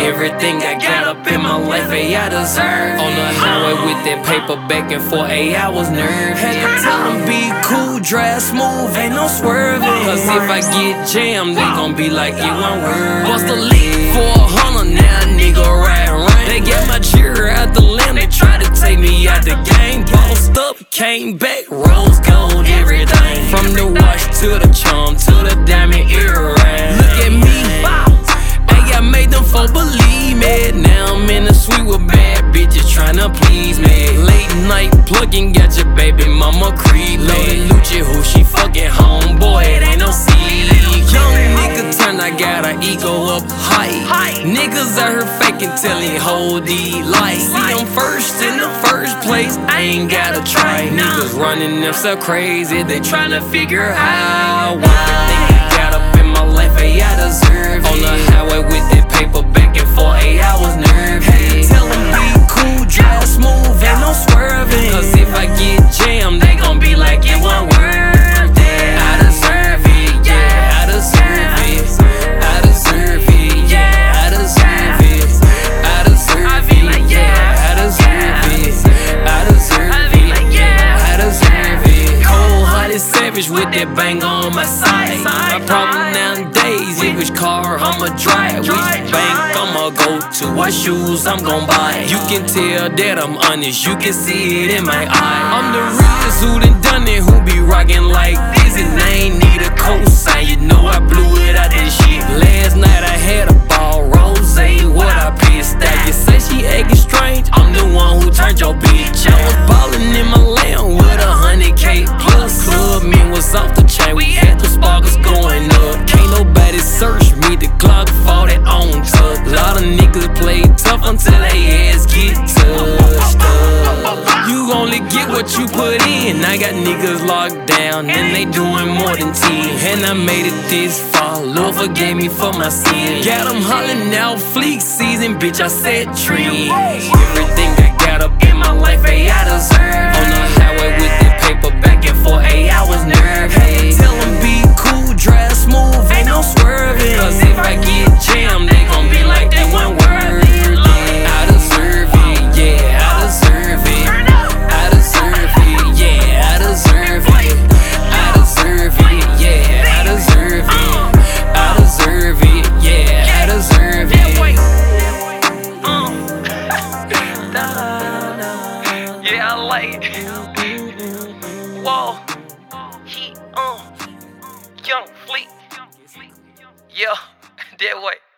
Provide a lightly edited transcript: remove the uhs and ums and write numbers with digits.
Everything I got up in my life, hey, I deserve. On the highway with that paper back and forth, hey, I was nervous. Had to tell them be cool, drive smooth, ain't no swerving. Cause if I get jammed, they gon' be like, you ain't worth. Bust a leak for 100, now a nigga ride rain. They get my cheer out the limb, they try to take me out the game. Bossed up, came back, rose gold, everything. From the watch to the charm to the diamond earring. Look at me, hey, I made them folk believe me. Now I'm in the suite with bad bitches tryna please me. Late night plugging, got your baby mama creepy. Loaded Lucci, who she fucking homeboy, it ain't no secret. Young nigga turn, I got her ego up high. Niggas out here faking till he hold the light. See, I'm first in the first place, I ain't gotta try. Niggas running themselves crazy, they tryna figure out why. Everything I got up in my life, hey, I deserve. On the highway with that paper back and forth, hey, I was nervous. Had to tell them be cool, drive smooth, ain't no swerving. Cause if I get jammed, they gon' be like, it wasn't worth it. I deserve it, yeah, I deserve it. I deserve it, yeah, I deserve it. I deserve it, yeah, I deserve it. I deserve it, yeah, I deserve it. Cold-hearted savage with that bang on my side. My problem nowadays is which car I'ma drive, which bank I'ma go to, what shoes I'm gon' buy. You can tell that I'm honest, you can see it in my eye. I'm the realest who done done it, who be rockin' like this, and I ain't need a cosign. You know I blew it out this shit. Last night I had a ball, rose, what I pissed at. You say she acting strange, I'm the one who turned your bitch. I was ballin' in my land with 100K plus. Club man was off the chain, we had the sparkles going up. Can't nobody search me, the Glock fought it on tuck. Lot of niggas play tough until they ass get touched up. You only get what you put in. I got niggas locked down and they doing more than 10. And I made it this far, Lord forgave me for my sin. Got them hollering out fleek season, bitch, I set trees. Everything I got up in my life, hey, I deserve. On the highway with that paper back and forth, hey, I was nervous. Had to tell them be cool, drive smooth, ain't no swerving. Cause if I get jammed, they gon' be like, they wasn't worth it. I deserve it, yeah, I deserve it. I deserve it, yeah, I deserve it. I deserve it, yeah, I deserve it. I deserve it, yeah, I deserve it. Yeah, I like it. Whoa, he, Young Fleek. Yeah, that way.